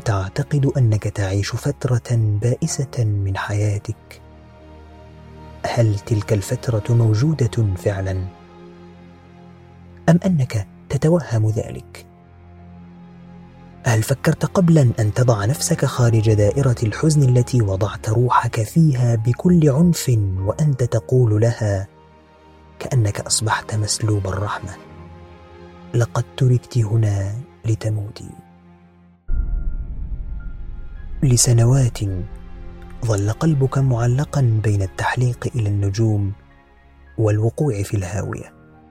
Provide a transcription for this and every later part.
تعتقد أنك تعيش فترة بائسة من حياتك؟ هل تلك الفترة موجودة فعلا؟ أم أنك تتوهم ذلك؟ هل فكرت قبلا أن تضع نفسك خارج دائرة الحزن التي وضعت روحك فيها بكل عنف، وأنت تقول لها كأنك أصبحت مسلوب الرحمة: لقد تركت هنا لتموتي؟ لسنوات ظل قلبك معلقا بين التحليق إلى النجوم والوقوع في الهاوية،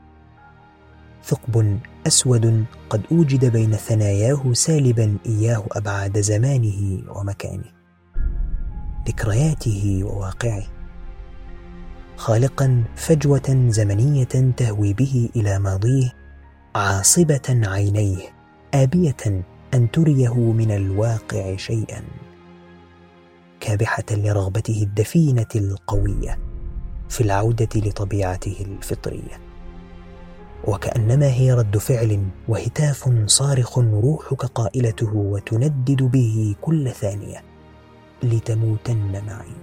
ثقب أسود قد أوجد بين ثناياه سالبا إياه أبعاد زمانه ومكانه، ذكرياته وواقعه، خالقا فجوة زمنية تهوي به إلى ماضيه، عاصبة عينيه، آبية أن تريه من الواقع شيئا، كابحة لرغبته الدفينة القوية في العودة لطبيعته الفطرية، وكأنما هي رد فعل وهتاف صارخ روحك قائلته وتندد به كل ثانية: لتموتن معي.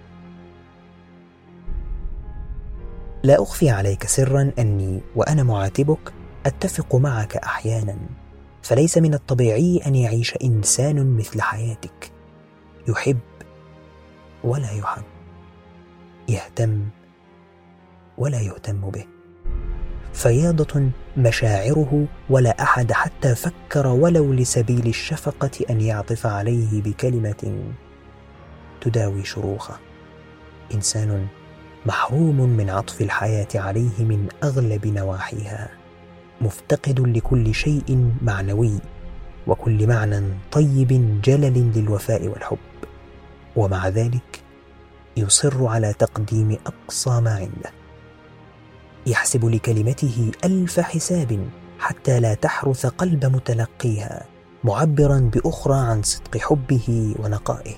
لا أخفي عليك سرا أني وأنا معاتبك أتفق معك أحيانا، فليس من الطبيعي أن يعيش إنسان مثل حياتك، يحب ولا يحب، يهتم ولا يهتم به، فياضة مشاعره ولا أحد حتى فكر ولو لسبيل الشفقة أن يعطف عليه بكلمة تداوي شروخه. إنسان محروم من عطف الحياة عليه من أغلب نواحيها، مفتقد لكل شيء معنوي وكل معنى طيب جلل للوفاء والحب، ومع ذلك يصر على تقديم أقصى ما عنده، يحسب لكلمته ألف حساب حتى لا تحرث قلب متلقيها، معبرا بأخرى عن صدق حبه ونقائه.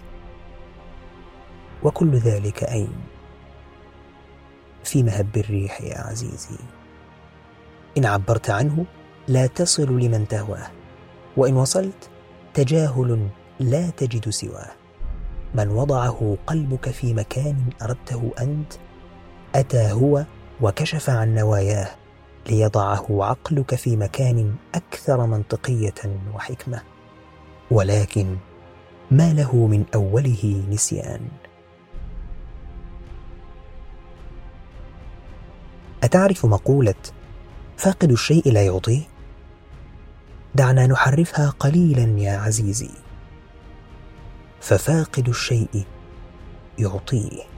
وكل ذلك أين؟ في مهب الريح يا عزيزي. إن عبرت عنه لا تصل لمن تهواه، وإن وصلت تجاهل لا تجد سواه. من وضعه قلبك في مكان أردته أنت، أتى هو وكشف عن نواياه ليضعه عقلك في مكان أكثر منطقية وحكمة، ولكن ما له من أوله نسيان. أتعرف مقولة فاقد الشيء لا يعطيه؟ دعنا نحرفها قليلا يا عزيزي، ففاقد الشيء يعطيه.